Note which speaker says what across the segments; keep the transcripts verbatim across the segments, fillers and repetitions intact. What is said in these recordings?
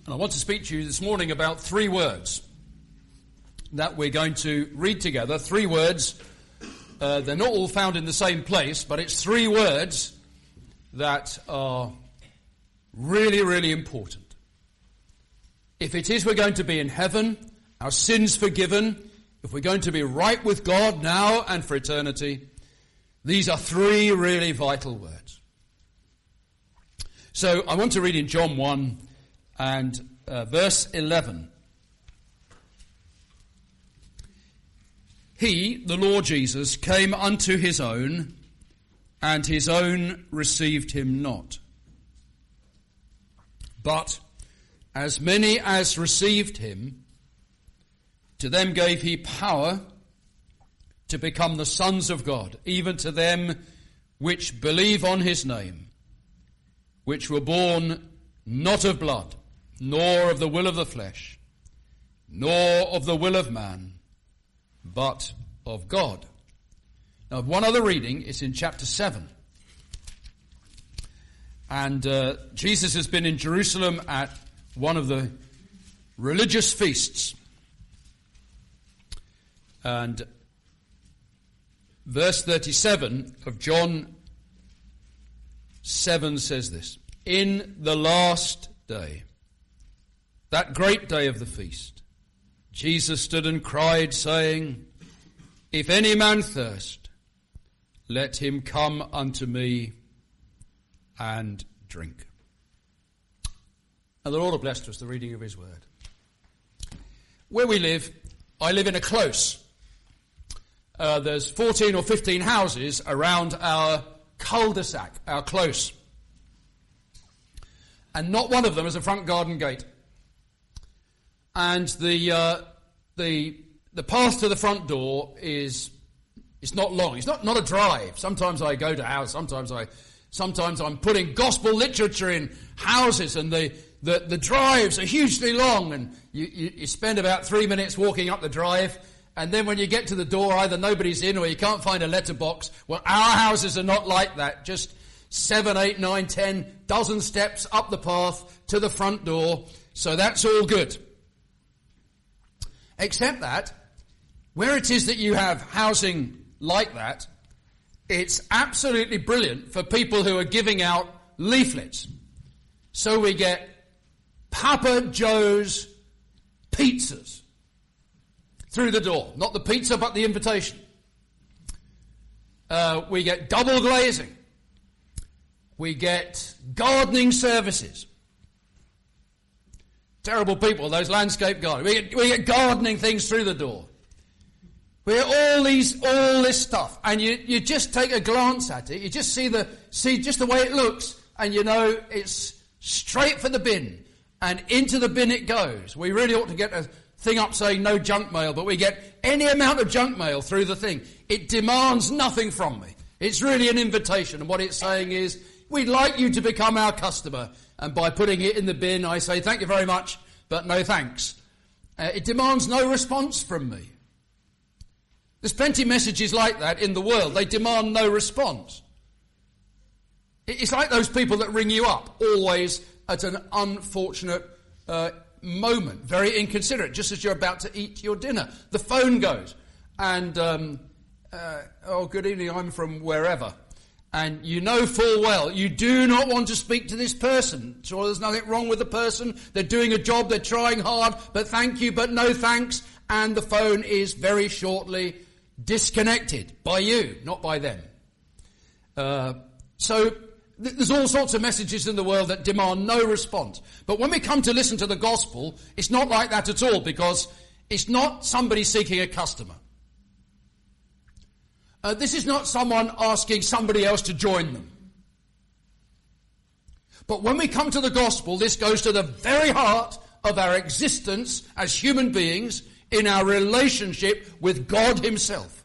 Speaker 1: And I want to speak to you this morning about three words that we're going to read together. Three words. Uh, they're not all found in the same place, but it's three words that are really, really important. If it is we're going to be in heaven, our sins forgiven, if we're going to be right with God now and for eternity, these are three really vital words. So I want to read in John one and uh, verse eleven. He, the Lord Jesus, came unto his own, and his own received him not. But as many as received him, to them gave he power to become the sons of God, even to them which believe on his name, which were born not of blood, nor of the will of the flesh, nor of the will of man, but of God. Now, one other reading is in chapter seven. And uh, Jesus has been in Jerusalem at one of the religious feasts. And verse thirty-seven of John seven says this: in the last day, that great day of the feast, Jesus stood and cried, saying, if any man thirst, let him come unto me and drink. And the Lord have blessed us the reading of his word. Where we live, I live in a close. Uh, there's fourteen or fifteen houses around our cul-de-sac, our close. And not one of them has a front garden gate. And the uh, the the path to the front door is it's not long. It's not, not a drive. Sometimes I go to house. Sometimes I sometimes I'm putting gospel literature in houses, and the the, the drives are hugely long, and you, you, you spend about three minutes walking up the drive, and then when you get to the door, either nobody's in or you can't find a letterbox. Well, our houses are not like that. Just seven, eight, nine, ten, dozen steps up the path to the front door. So that's all good. Except that, where it is that you have housing like that, it's absolutely brilliant for people who are giving out leaflets. So we get Papa Joe's pizzas through the door. Not the pizza, but the invitation. Uh, we get double glazing. We get gardening services. Terrible people, those landscape gardeners. We get, we get gardening things through the door. We get all these, all this stuff, and you, you just take a glance at it. You just see the see just the way it looks, and you know it's straight for the bin, and into the bin it goes. We really ought to get a thing up saying no junk mail, but we get any amount of junk mail through the thing. It demands nothing from me. It's really an invitation, and what it's saying is, we'd like you to become our customer. And by putting it in the bin, I say, thank you very much, but no thanks. Uh, it demands no response from me. There's plenty of messages like that in the world. They demand no response. It's like those people that ring you up, always at an unfortunate uh, moment, very inconsiderate, just as you're about to eat your dinner. The phone goes, and, um, uh, oh, good evening, I'm from wherever. And you know full well you do not want to speak to this person. Sure, there's nothing wrong with the person. They're doing a job, they're trying hard, but thank you, but no thanks. And the phone is very shortly disconnected by you, not by them. Uh, so th- there's all sorts of messages in the world that demand no response. But when we come to listen to the gospel, it's not like that at all, because it's not somebody seeking a customer. Uh, this is not someone asking somebody else to join them. But when we come to the gospel, this goes to the very heart of our existence as human beings in our relationship with God himself.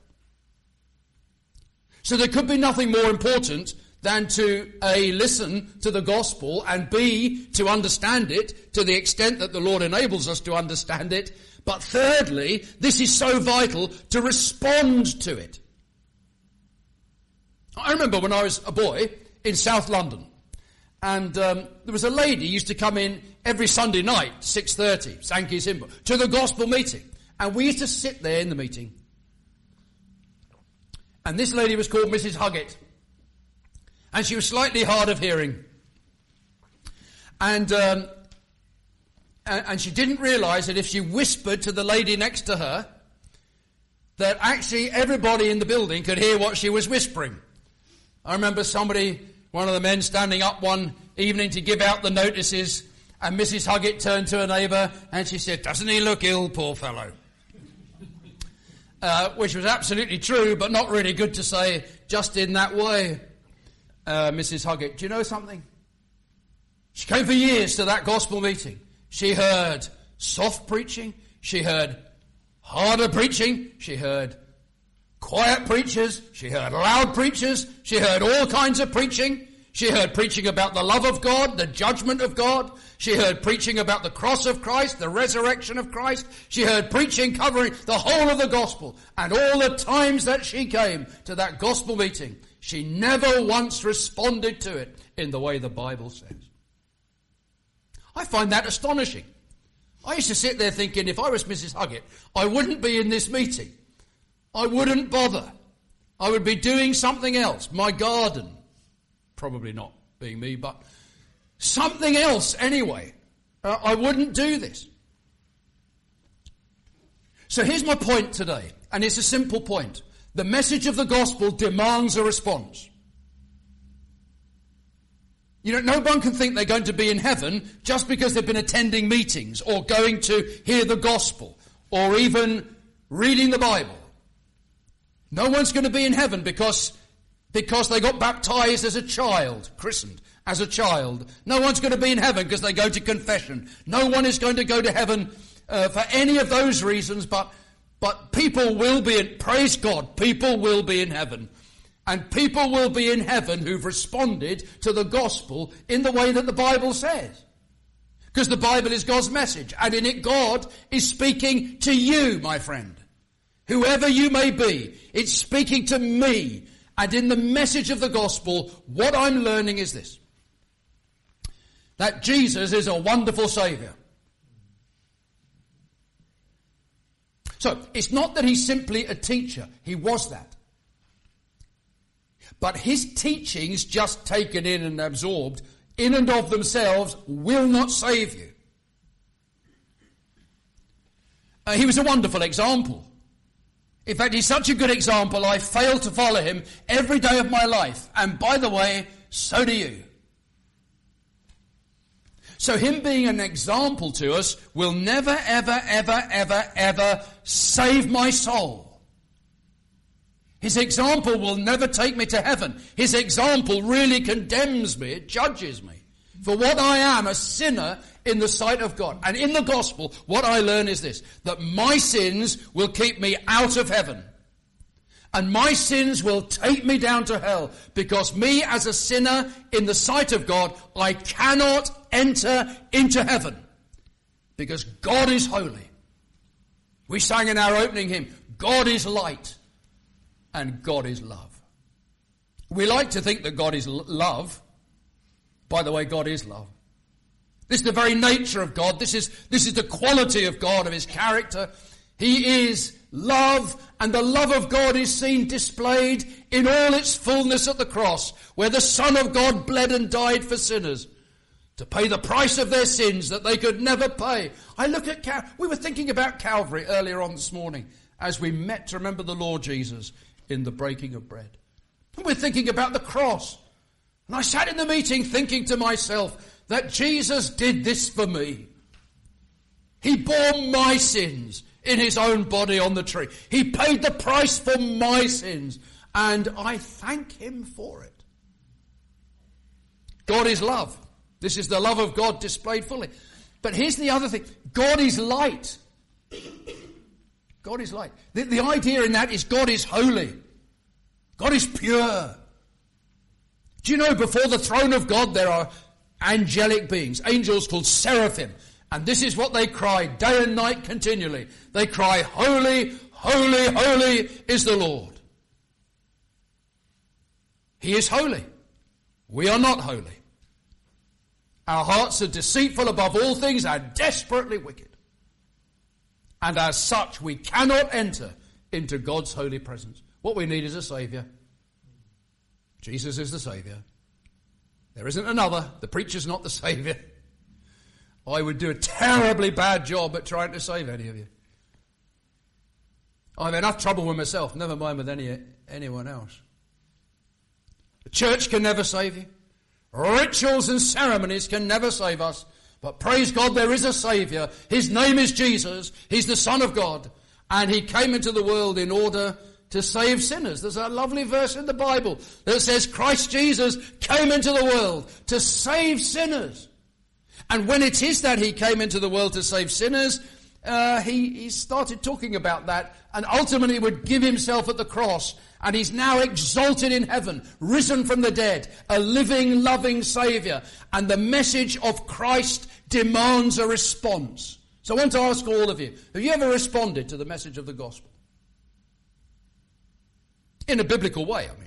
Speaker 1: So there could be nothing more important than to A, listen to the gospel, and B, to understand it to the extent that the Lord enables us to understand it. But thirdly, this is so vital to respond to it. I remember when I was a boy in South London, And um, there was a lady who used to come in every Sunday night, six thirty, Sankey Simple, to the gospel meeting. And we used to sit there in the meeting. And this lady was called Missus Huggett. And she was slightly hard of hearing. And um, and she didn't realise that if she whispered to the lady next to her, that actually everybody in the building could hear what she was whispering. I remember somebody, one of the men, standing up one evening to give out the notices, and Missus Huggett turned to her neighbour and she said, "Doesn't he look ill, poor fellow?" Uh, which was absolutely true, but not really good to say just in that way. Uh, Missus Huggett, do you know something? She came for years to that gospel meeting. She heard soft preaching. She heard harder preaching. She heard quiet preachers. She heard loud preachers. She heard all kinds of preaching. She heard preaching about the love of God, the judgment of God. She heard preaching about the cross of Christ, the resurrection of Christ. She heard preaching covering the whole of the gospel. And all the times that she came to that gospel meeting, she never once responded to it in the way the Bible says. I find that astonishing. I used to sit there thinking, if I was Missus Huggett, I wouldn't be in this meeting. I wouldn't bother. I would be doing something else. My garden. Probably not being me, but something else anyway. Uh, I wouldn't do this. So here's my point today, and it's a simple point. The message of the gospel demands a response. You know, no one can think they're going to be in heaven just because they've been attending meetings or going to hear the gospel or even reading the Bible. No one's going to be in heaven because, because they got baptized as a child, christened as a child. No one's going to be in heaven because they go to confession. No one is going to go to heaven uh, for any of those reasons, but, but people will be in, praise God, people will be in heaven. And people will be in heaven who've responded to the gospel in the way that the Bible says. Because the Bible is God's message. And in it, God is speaking to you, my friend. Whoever you may be, it's speaking to me. And in the message of the gospel, what I'm learning is this. That Jesus is a wonderful Saviour. So, it's not that he's simply a teacher. He was that. But his teachings, just taken in and absorbed, in and of themselves, will not save you. Uh, he was a wonderful example. In fact, he's such a good example, I fail to follow him every day of my life. And by the way, so do you. So him being an example to us will never, ever, ever, ever, ever save my soul. His example will never take me to heaven. His example really condemns me. It judges me for what I am, a sinner in the sight of God. And in the gospel, what I learn is this, that my sins will keep me out of heaven. And my sins will take me down to hell, because me as a sinner in the sight of God, I cannot enter into heaven, because God is holy. We sang in our opening hymn, God is light. And God is love. We like to think that God is l- love. By the way, God is love. This is the very nature of God. This is, this is the quality of God, of his character. He is love, and the love of God is seen displayed in all its fullness at the cross, where the Son of God bled and died for sinners to pay the price of their sins that they could never pay. I look at Cal- we were thinking about Calvary earlier on this morning as we met to remember the Lord Jesus in the breaking of bread. And we're thinking about the cross. And I sat in the meeting thinking to myself that Jesus did this for me. He bore my sins in his own body on the tree. He paid the price for my sins. And I thank him for it. God is love. This is the love of God displayed fully. But here's the other thing. God is light. God is light. The, the idea in that is God is holy. God is pure. Do you know before the throne of God there are angelic beings, angels called seraphim. And this is what they cry day and night continually. They cry, holy, holy, holy is the Lord. He is holy. We are not holy. Our hearts are deceitful above all things and desperately wicked. And as such, we cannot enter into God's holy presence. What we need is a Saviour. Jesus is the Saviour. There isn't another. The preacher's not the Saviour. I would do a terribly bad job at trying to save any of you. I have enough trouble with myself, never mind with any anyone else. The church can never save you. Rituals and ceremonies can never save us. But praise God, there is a Saviour. His name is Jesus. He's the Son of God. And he came into the world in order to save sinners. There's a lovely verse in the Bible that says Christ Jesus came into the world to save sinners. And when it is that he came into the world to save sinners, uh, he, he started talking about that and ultimately would give himself at the cross. And he's now exalted in heaven, risen from the dead, a living, loving Saviour. And the message of Christ demands a response. So I want to ask all of you, have you ever responded to the message of the gospel? In a biblical way, I mean.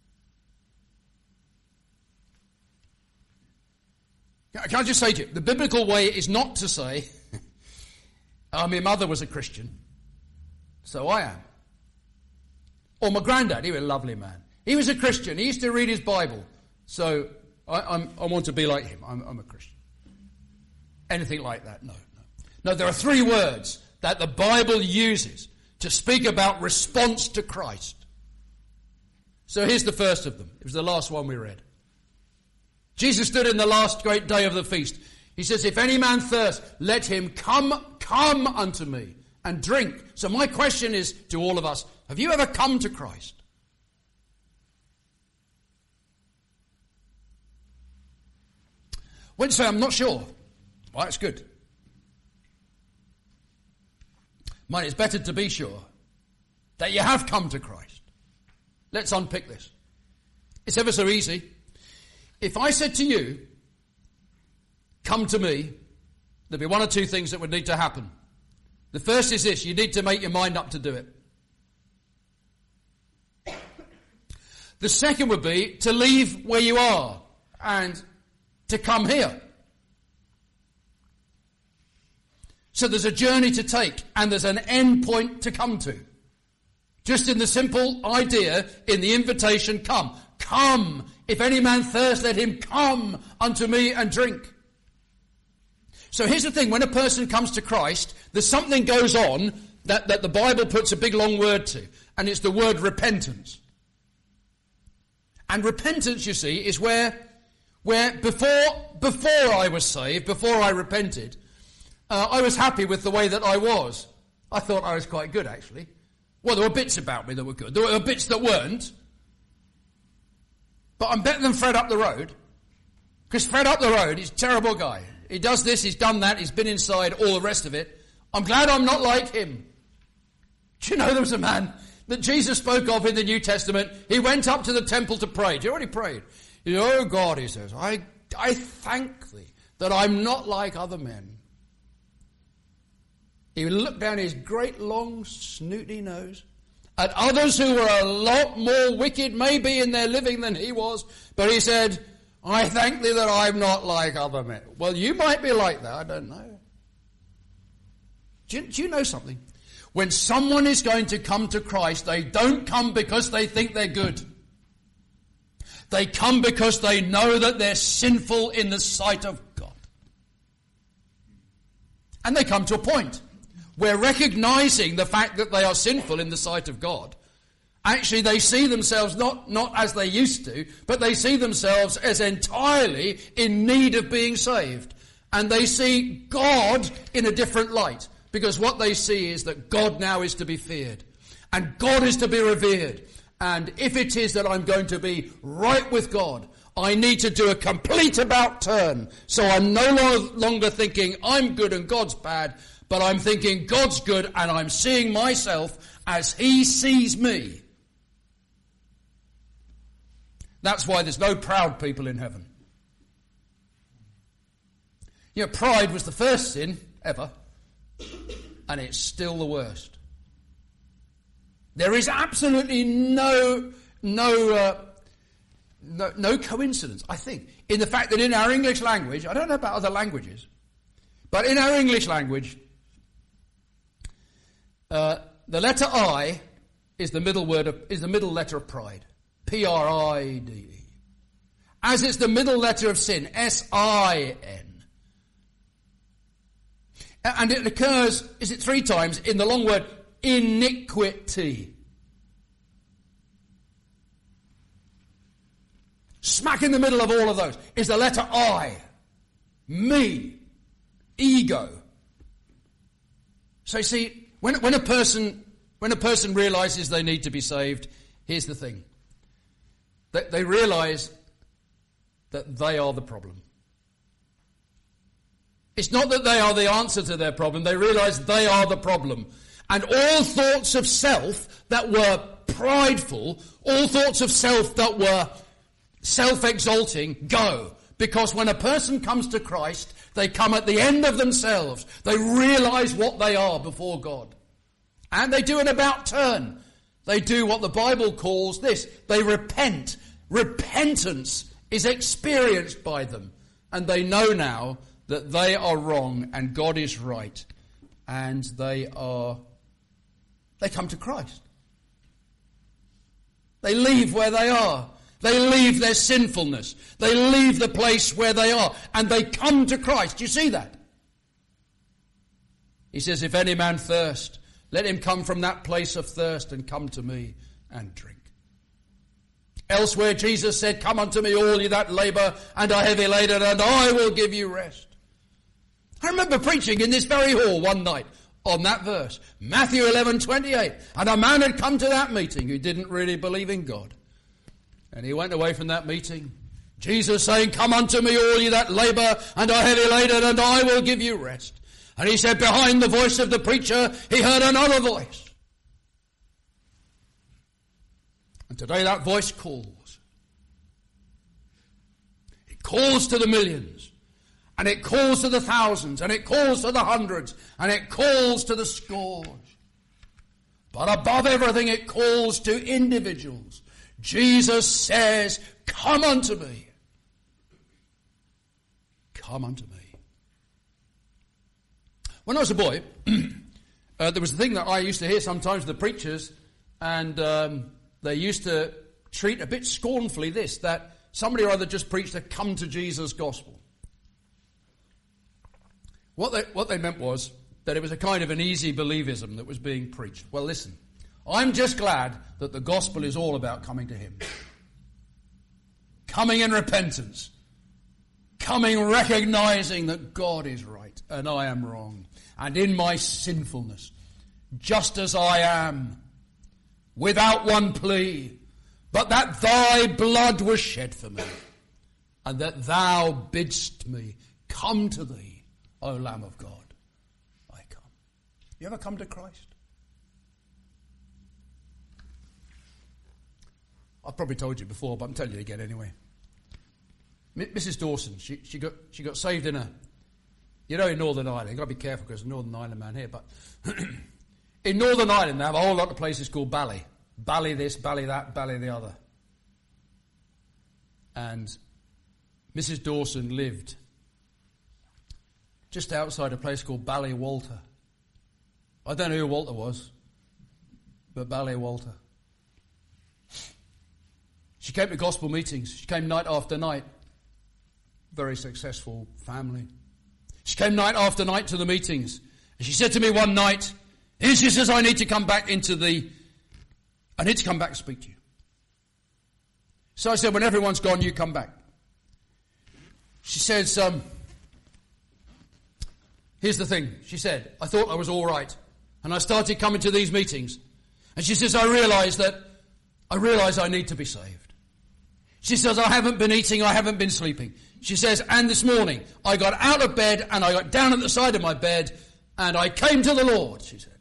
Speaker 1: Can I just say to you, the biblical way is not to say, oh, my mother was a Christian, so I am. Or my granddad, he was a lovely man. He was a Christian. He used to read his Bible. So I, I'm, I want to be like him. I'm, I'm a Christian. Anything like that? No, no. No, there are three words that the Bible uses to speak about response to Christ. So here's the first of them. It was the last one we read. Jesus stood in the last great day of the feast. He says, if any man thirst, let him come, come unto me and drink. So my question is to all of us, have you ever come to Christ? When you say, I'm not sure. Well, that's good. Mine, it's better to be sure that you have come to Christ. Let's unpick this. It's ever so easy. If I said to you, come to me, there'd be one or two things that would need to happen. The first is this, you need to make your mind up to do it. The second would be to leave where you are and to come here. So there's a journey to take and there's an end point to come to. Just in the simple idea, in the invitation, come. Come. If any man thirst, let him come unto me and drink. So here's the thing, when a person comes to Christ, there's something goes on that, that the Bible puts a big long word to, and it's the word repentance. And repentance, you see, is where, where before, before I was saved, before I repented, uh, I was happy with the way that I was. I thought I was quite good, actually. Well, there were bits about me that were good. There were bits that weren't. But I'm better than Fred up the road. Because Fred up the road, he's a terrible guy. He does this, he's done that, he's been inside, all the rest of it. I'm glad I'm not like him. Do you know there was a man that Jesus spoke of in the New Testament? He went up to the temple to pray. Do you know what he prayed? He said, oh God, he says, I, I thank thee that I'm not like other men. He would look down his great long snooty nose at others who were a lot more wicked maybe in their living than he was. But he said, I thank thee that I'm not like other men. Well, you might be like that, I don't know. Do you, do you know something? When someone is going to come to Christ, they don't come because they think they're good. They come because they know that they're sinful in the sight of God. And they come to a point where recognizing the fact that they are sinful in the sight of God, actually they see themselves not, not as they used to, but they see themselves as entirely in need of being saved. And they see God in a different light, because what they see is that God now is to be feared, and God is to be revered. And if it is that I'm going to be right with God, I need to do a complete about turn. So I'm no longer thinking I'm good and God's bad, but I'm thinking God's good and I'm seeing myself as he sees me. That's why there's no proud people in heaven. You know, pride was the first sin ever, and it's still the worst. There is absolutely no, no, uh, no, no coincidence, I think, in the fact that in our English language, I don't know about other languages, but in our English language, uh, the letter I is the middle word of, is the middle letter of pride. P R I D E. As it's the middle letter of sin, S I N. And it occurs, is it three times, in the long word iniquity. Smack in the middle of all of those is the letter I. Me. Ego. So you see, when, when a person when a person realizes they need to be saved, here's the thing. They, they realize that they are the problem. It's not that they are the answer to their problem. They realize they are the problem. And all thoughts of self that were prideful, all thoughts of self that were self-exalting, go. Because when a person comes to Christ, they come at the end of themselves. They realize what they are before God. And they do an about turn. They do what the Bible calls this. They repent. Repentance is experienced by them. And they know now that they are wrong and God is right. And they are, they come to Christ. They leave where they are. They leave their sinfulness. They leave the place where they are. And they come to Christ. You see that? He says, if any man thirst, let him come from that place of thirst and come to me and drink. Elsewhere Jesus said, come unto me all ye that labour and are heavy laden, and I will give you rest. I remember preaching in this very hall one night on that verse, Matthew eleven twenty-eight. And a man had come to that meeting who didn't really believe in God. And he went away from that meeting, Jesus saying, come unto me all ye that labour and are heavy laden, and I will give you rest. And he said, behind the voice of the preacher, he heard another voice. And today that voice calls. It calls to the millions. And it calls to the thousands. And it calls to the hundreds. And it calls to the scores. But above everything, it calls to individuals. Jesus says, come unto me. Come unto me. When I was a boy, uh, there was a thing that I used to hear sometimes the preachers, and um, they used to treat a bit scornfully this, that somebody or other just preached a come to Jesus gospel. What they, what they meant was that it was a kind of an easy believism that was being preached. Well, listen, I'm just glad that the gospel is all about coming to him. Coming in repentance. Coming recognizing that God is right and I am wrong. And in my sinfulness, just as I am, without one plea, but that thy blood was shed for me, and that thou bidst me come to thee, O Lamb of God. I come. You ever come to Christ? I've probably told you before, but I'm telling you again anyway. Missus Dawson, she, she got she got saved in a, you know, in Northern Ireland. You've got to be careful because there's a Northern Ireland man here, but in Northern Ireland they have a whole lot of places called Bally. Bally this, Bally that, Bally the other. And Missus Dawson lived just outside a place called Bally Walter. I don't know who Walter was, but Bally Walter. She came to gospel meetings. She came night after night. Very successful family. She came night after night to the meetings. And she said to me one night, and she says, I need to come back into the, I need to come back and speak to you. So I said, when everyone's gone, you come back. She says, um, here's the thing. She said, I thought I was all right. And I started coming to these meetings. And she says, I realized that, I realize I need to be saved. She says, I haven't been eating, I haven't been sleeping. She says, and this morning, I got out of bed and I got down at the side of my bed and I came to the Lord, she said.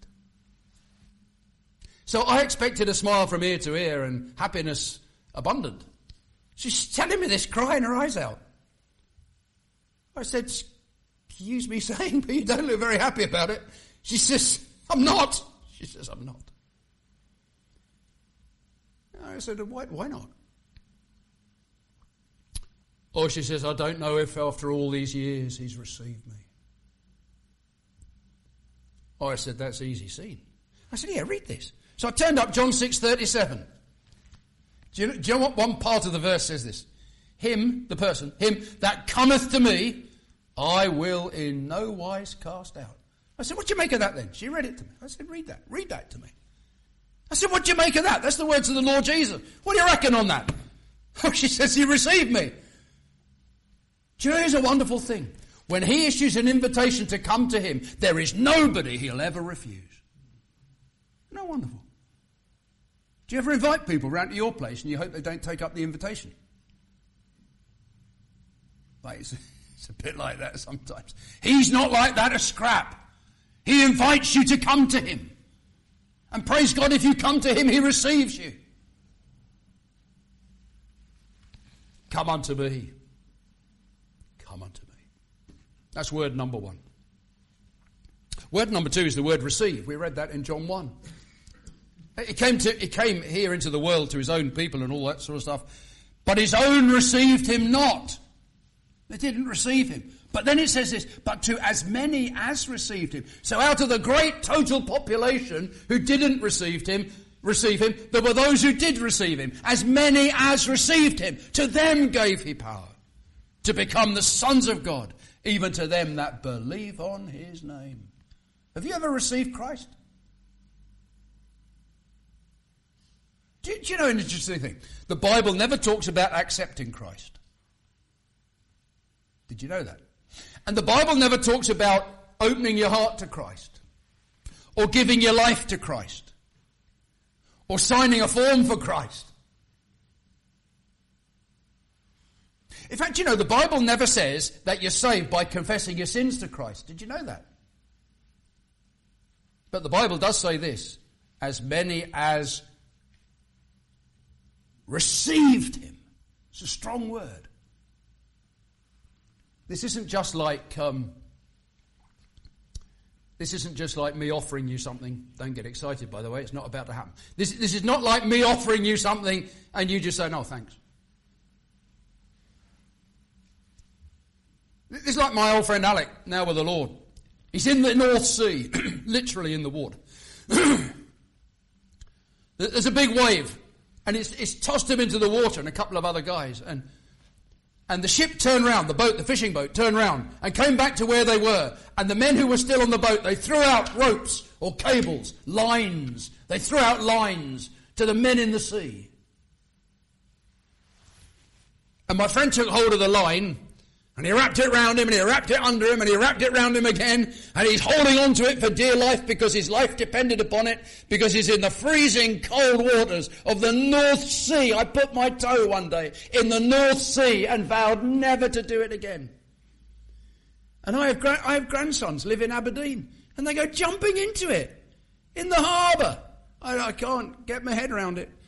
Speaker 1: So I expected a smile from ear to ear and happiness abundant. She's telling me this, crying her eyes out. I said, excuse me saying, but you don't look very happy about it. She says, I'm not. She says, I'm not. I said, why, why not? Or she says, I don't know if after all these years he's received me. Oh, I said, that's easy seen. I said, yeah, read this. So I turned up John six thirty-seven. Do you, know, do you know what one part of the verse says this? Him, the person, him that cometh to me, I will in no wise cast out. I said, what do you make of that then? She read it to me. I said, read that. Read that to me. I said, what do you make of that? That's the words of the Lord Jesus. What do you reckon on that? Oh, she says, he received me. Do you know, here's a wonderful thing. When he issues an invitation to come to him, there is nobody he'll ever refuse. Isn't that wonderful? Do you ever invite people round to your place and you hope they don't take up the invitation? Like it's, it's a bit like that sometimes. He's not like that a scrap. He invites you to come to him. And praise God, if you come to him, he receives you. Come unto me. Come unto me. That's word number one. Word number two is the word receive. We read that in John one. He came to, he came here into the world to his own people and all that sort of stuff. But his own received him not. They didn't receive him. But then it says this, but to as many as received him. So out of the great total population who didn't receive him, receive him, there were those who did receive him. As many as received him, to them gave he power to become the sons of God, even to them that believe on his name. Have you ever received Christ? Do you, do you know an interesting thing? The Bible never talks about accepting Christ. Did you know that? And the Bible never talks about opening your heart to Christ, or giving your life to Christ, or signing a form for Christ. In fact, you know, the Bible never says that you're saved by confessing your sins to Christ. Did you know that? But the Bible does say this, as many as received him. It's a strong word. This isn't just like um, this isn't just like me offering you something. Don't get excited, by the way. It's not about to happen. This this is not like me offering you something and you just say, no, thanks. It's like my old friend Alec, now with the Lord. He's in the North Sea, literally in the water. There's a big wave, and it's, it's tossed him into the water and a couple of other guys. And And the ship turned round, the boat, the fishing boat, turned round and came back to where they were. And the men who were still on the boat, they threw out ropes or cables, lines. They threw out lines to the men in the sea. And my friend took hold of the line, and he wrapped it round him, and he wrapped it under him, and he wrapped it round him again, and he's holding on to it for dear life because his life depended upon it, because he's in the freezing cold waters of the North Sea. I put my toe one day in the North Sea and vowed never to do it again. And I have, gra- I have grandsons live in Aberdeen, and they go jumping into it in the harbour. I, I can't get my head around it.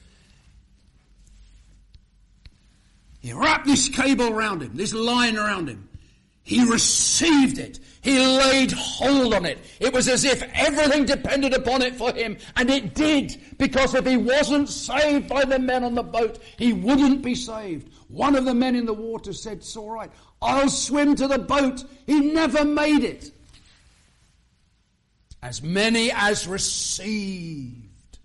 Speaker 1: He wrapped this cable around him, this line around him. He received it. He laid hold on it. It was as if everything depended upon it for him, and it did, because if he wasn't saved by the men on the boat, he wouldn't be saved. One of the men in the water said, it's all right, I'll swim to the boat. He never made it. As many as received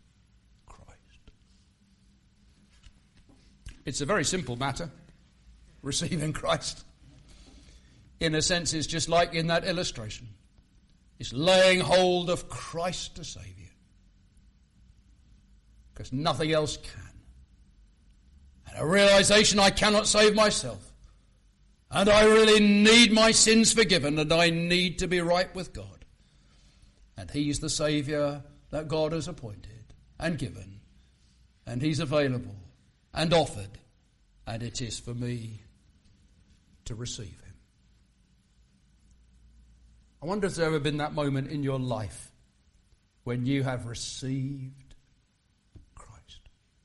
Speaker 1: It's a very simple matter, receiving Christ. In a sense, it's just like in that illustration. It's laying hold of Christ to save you. Because nothing else can. And a realization I cannot save myself. And I really need my sins forgiven, and I need to be right with God. And he's the Saviour that God has appointed and given. And he's available and offered, and it is for me to receive him. I wonder if there's ever been that moment in your life when you have received Christ.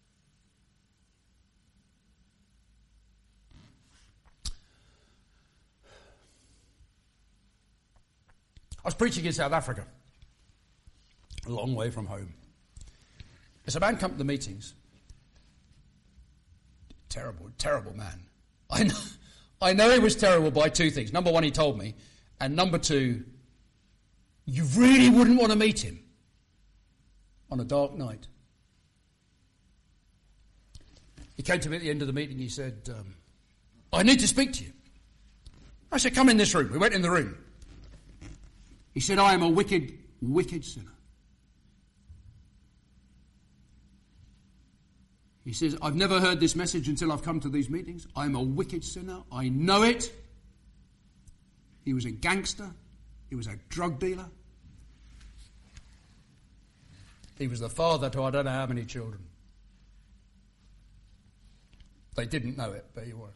Speaker 1: I was preaching in South Africa, a long way from home. There's a man come to the meetings. Terrible, terrible man. I know, I know he was terrible by two things. Number one, he told me. And number two, you really wouldn't want to meet him on a dark night. He came to me at the end of the meeting. He said, um, I need to speak to you. I said, come in this room. We went in the room. He said, I am a wicked, wicked sinner. He says, I've never heard this message until I've come to these meetings. I'm a wicked sinner. I know it. He was a gangster. He was a drug dealer. He was the father to I don't know how many children. They didn't know it, but he was.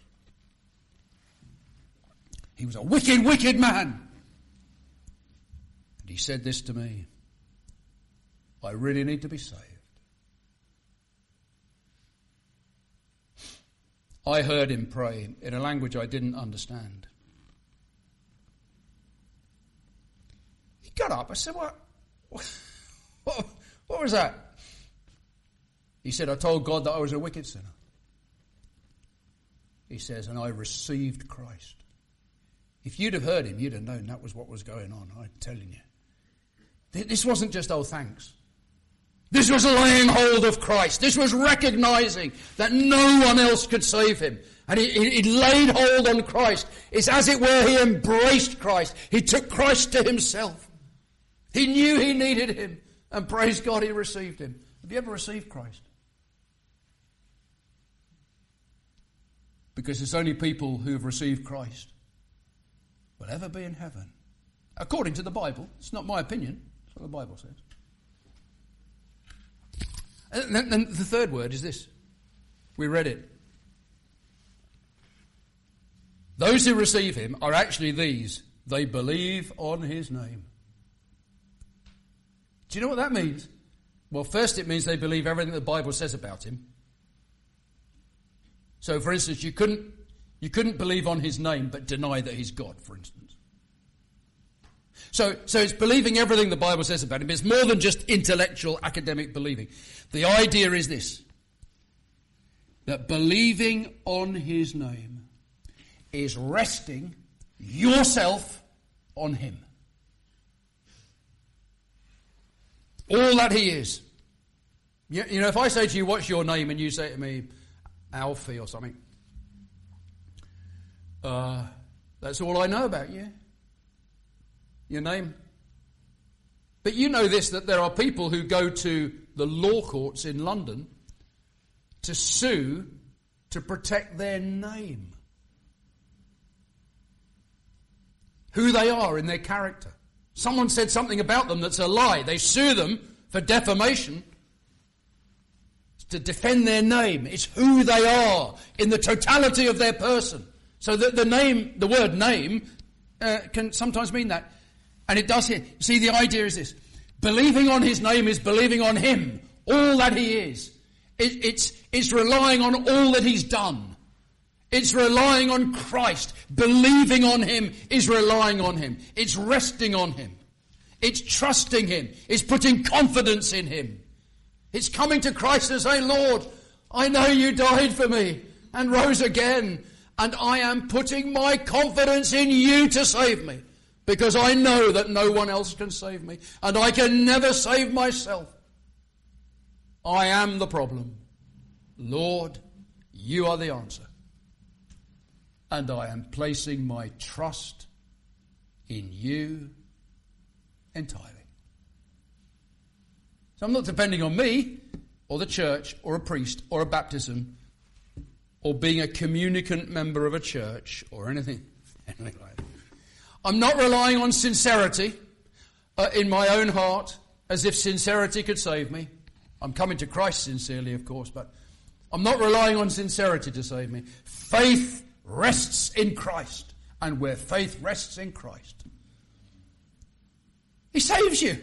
Speaker 1: He was a wicked, wicked man. And he said this to me, I really need to be saved. I heard him pray in a language I didn't understand. He got up. I said, what? What, what was that? He said, I told God that I was a wicked sinner. He says, and I received Christ. If you'd have heard him, you'd have known that was what was going on. I'm telling you. This wasn't just, oh, thanks. This was laying hold of Christ. This was recognizing that no one else could save him. And he, he, he laid hold on Christ. It's as it were he embraced Christ. He took Christ to himself. He knew he needed him. And praise God, he received him. Have you ever received Christ? Because it's only people who have received Christ will ever be in heaven. According to the Bible. It's not my opinion. That's what the Bible says. And then the third word is this. We read it. Those who receive him are actually these. They believe on his name. Do you know what that means? Well, first it means they believe everything the Bible says about him. So, for instance, you couldn't, you couldn't believe on his name but deny that he's God, for instance. So, so it's believing everything the Bible says about him. It's more than just intellectual, academic believing. The idea is this, that believing on his name is resting yourself on him. All that he is. You, you know, if I say to you, what's your name? And you say to me, Alfie or something. Uh, that's all I know about you. Your name. But you know this, that there are people who go to the law courts in London to sue to protect their name. Who they are in their character. Someone said something about them that's a lie. They sue them for defamation to defend their name. It's who they are in the totality of their person. So that the name, the word name, uh, can sometimes mean that. And it does here. See, the idea is this. Believing on his name is believing on him. All that he is. It, it's, it's relying on all that he's done. It's relying on Christ. Believing on him is relying on him. It's resting on him. It's trusting him. It's putting confidence in him. It's coming to Christ and saying, Lord, I know you died for me and rose again. And I am putting my confidence in you to save me. Because I know that no one else can save me. And I can never save myself. I am the problem. Lord, you are the answer. And I am placing my trust in you entirely. So I'm not depending on me, or the church, or a priest, or a baptism, or being a communicant member of a church, or anything, anything like that. I'm not relying on sincerity uh, in my own heart, as if sincerity could save me. I'm coming to Christ sincerely, of course, but I'm not relying on sincerity to save me. Faith rests in Christ, and where faith rests in Christ, he saves you.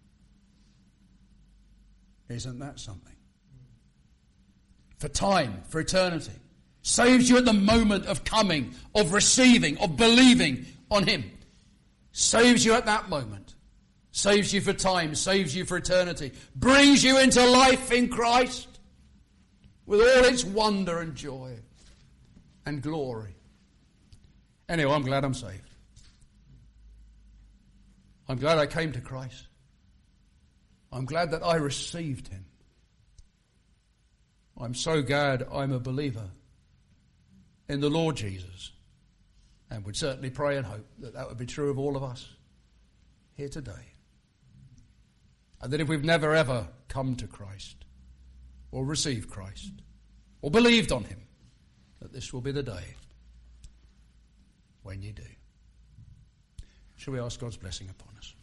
Speaker 1: Isn't that something? For time, for eternity. Saves you at the moment of coming, of receiving, of believing on him. Saves you at that moment. Saves you for time, saves you for eternity. Brings you into life in Christ with all its wonder and joy and glory Anyway, I'm glad I'm saved. I'm glad I came to Christ. I'm glad that I received him. I'm so glad I'm a believer in the Lord Jesus, and would certainly pray and hope that that would be true of all of us here today. And that if we've never ever come to Christ, or received Christ, or believed on him, that this will be the day when you do. Shall we ask God's blessing upon us?